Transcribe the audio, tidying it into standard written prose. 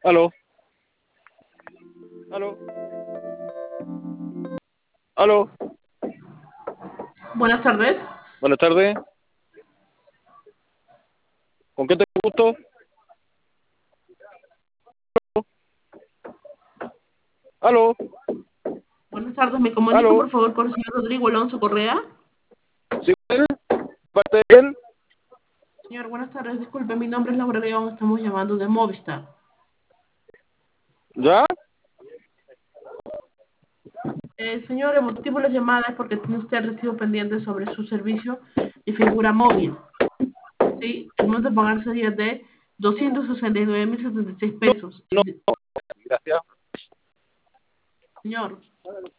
Aló, aló, aló. Buenas tardes. Buenas tardes. ¿Con qué te gusto? Aló, Buenas tardes. Me comunico, aló. por favor, con el señor Rodrigo Alonso Correa. ¿Sí, él? ¿Parte de él? Señor, buenas tardes. Disculpe, mi nombre es Laura León. Estamos llamando de Movistar. ¿Ya? Señor, el motivo de la llamada es porque tiene usted recibo pendiente sobre su servicio de figura móvil. ¿Sí? El monto a pagar sería de 269.076 No, pesos. no, gracias. Señor.